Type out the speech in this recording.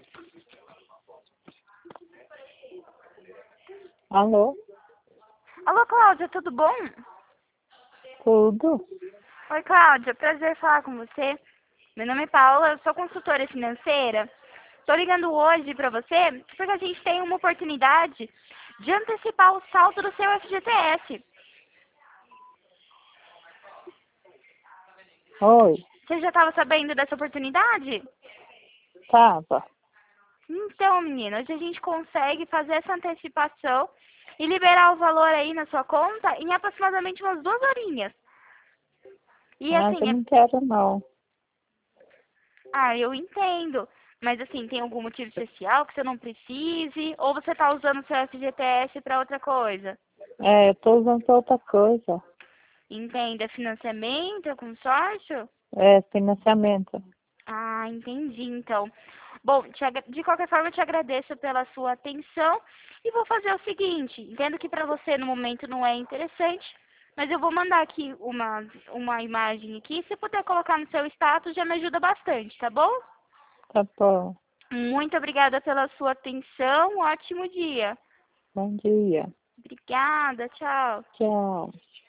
Alô? Alô, Cláudia, tudo bom? Tudo? Oi, Cláudia, prazer falar com você. Meu nome é Paula, eu sou consultora financeira. Estou ligando hoje para você porque a gente tem uma oportunidade de antecipar o saldo do seu FGTS. Oi, Você já estava sabendo dessa oportunidade? tava. Então, menina, hoje a gente consegue fazer essa antecipação e liberar o valor aí na sua conta em aproximadamente umas 2 horinhas. E Mas eu assim, não quero não. eu entendo. Mas assim, tem algum motivo especial que você não precise? Ou você está usando o seu FGTS para outra coisa? Eu tô usando pra outra coisa. Entenda, financiamento, é consórcio? Financiamento. Ah, entendi, então. Bom, de qualquer forma, eu te agradeço pela sua atenção e vou fazer o seguinte, entendo que para você no momento não é interessante, mas eu vou mandar aqui uma imagem aqui, se puder colocar no seu status já me ajuda bastante, tá bom? Tá bom. Muito obrigada pela sua atenção, um ótimo dia. Bom dia. Obrigada, tchau. Tchau.